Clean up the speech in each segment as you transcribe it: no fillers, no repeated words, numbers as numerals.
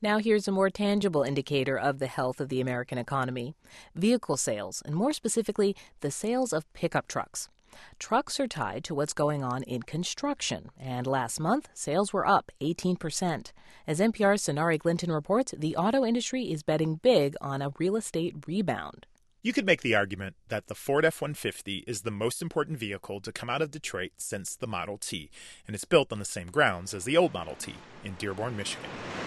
Now here's a more tangible indicator of the health of the American economy: vehicle sales, and more specifically, the sales of pickup trucks. Trucks are tied to what's going on in construction, and last month, sales were up 18%. As NPR's Sonari Glinton reports, the auto industry is betting big on a real estate rebound. You could make the argument that the Ford F-150 is the most important vehicle to come out of Detroit since the Model T, and it's built on the same grounds as the old Model T in Dearborn, Michigan.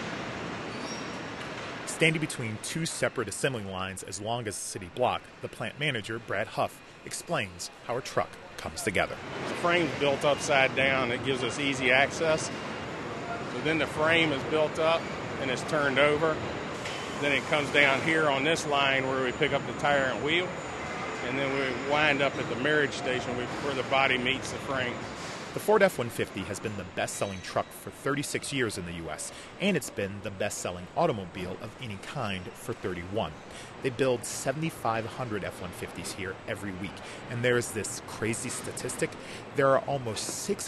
Standing between two separate assembly lines as long as a city block, the plant manager, Brad Huff, explains how a truck comes together. The frame's built upside down. It gives us easy access. So then the frame is built up and it's turned over. Then it comes down here on this line where we pick up the tire and wheel. And then we wind up at the marriage station where the body meets the frame. The Ford F-150 has been the best-selling truck for 36 years in the U.S., and it's been the best-selling automobile of any kind for 31. They build 7,500 F-150s here every week, and there's this crazy statistic. There are almost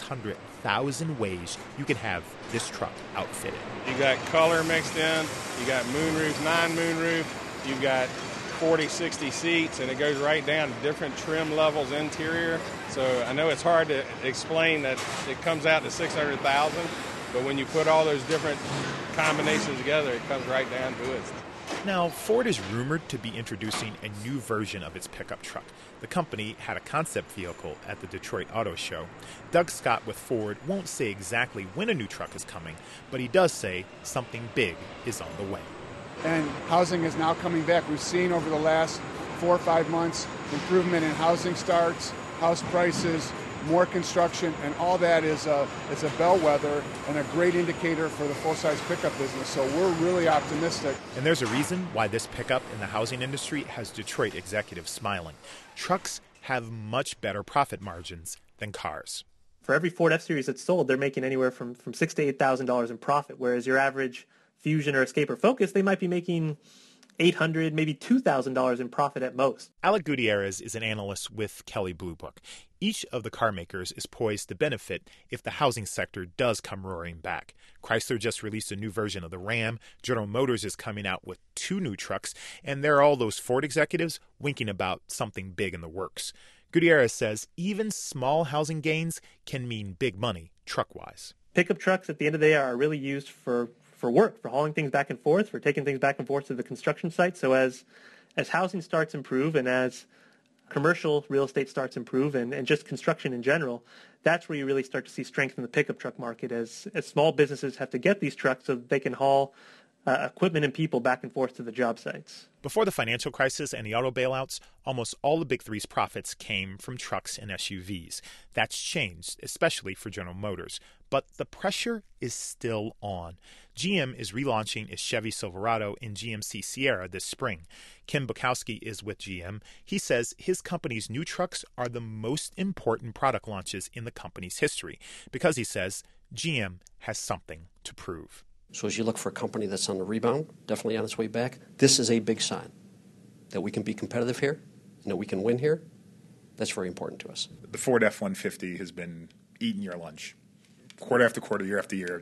600,000 ways you can have this truck outfitted. You got color mixed in, you got moonroof, non-moonroof, you've got 40, 60 seats, and it goes right down to different trim levels interior. So I know it's hard to explain that it comes out to 600,000, but when you put all those different combinations together, it comes right down to it. Now, Ford is rumored to be introducing a new version of its pickup truck. The company had a concept vehicle at the Detroit Auto Show. Doug Scott with Ford won't say exactly when a new truck is coming, but he does say something big is on the way. And housing is now coming back. We've seen over the last 4 or 5 months improvement in housing starts, house prices, more construction, and all that is a bellwether and a great indicator for the full-size pickup business. So we're really optimistic. And there's a reason why this pickup in the housing industry has Detroit executives smiling. Trucks have much better profit margins than cars. For every Ford F-Series that's sold, they're making anywhere from $6,000 to $8,000 in profit, whereas your average Fusion or Escape or Focus, they might be making $800, maybe $2,000 in profit at most. Alec Gutierrez is an analyst with Kelley Blue Book. Each of the car makers is poised to benefit if the housing sector does come roaring back. Chrysler just released a new version of the Ram. General Motors is coming out with 2 new trucks. And there are all those Ford executives winking about something big in the works. Gutierrez says even small housing gains can mean big money, truck-wise. Pickup trucks at the end of the day are really used for work, for hauling things back and forth, for taking things back and forth to the construction site. So as housing starts to improve and as commercial real estate starts to improve and just construction in general, that's where you really start to see strength in the pickup truck market as small businesses have to get these trucks so that they can haul equipment and people back and forth to the job sites. Before the financial crisis and the auto bailouts, almost all the Big Three's profits came from trucks and SUVs. That's changed, especially for General Motors. But the pressure is still on. GM is relaunching its Chevy Silverado and GMC Sierra this spring. Ken Bukowski is with GM. He says his company's new trucks are the most important product launches in the company's history because, he says, GM has something to prove. So as you look for a company that's on the rebound, definitely on its way back, this is a big sign that we can be competitive here and that we can win here. That's very important to us. The Ford F-150 has been eating your lunch quarter after quarter, year after year.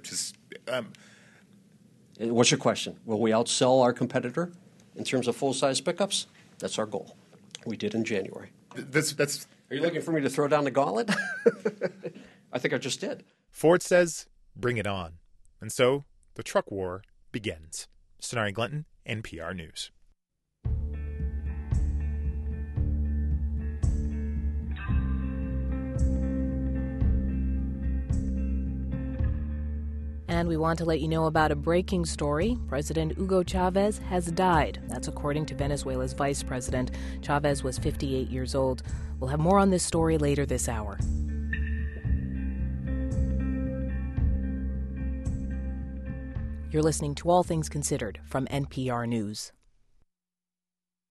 What's your question? Will we outsell our competitor in terms of full-size pickups? That's our goal. We did in January. Are you looking for me to throw down the gauntlet? I think I just did. Ford says, bring it on. And so the truck war begins. Sonari Glinton, NPR News. And we want to let you know about a breaking story. President Hugo Chavez has died. That's according to Venezuela's vice president. Chavez was 58 years old. We'll have more on this story later this hour. You're listening to All Things Considered from NPR News.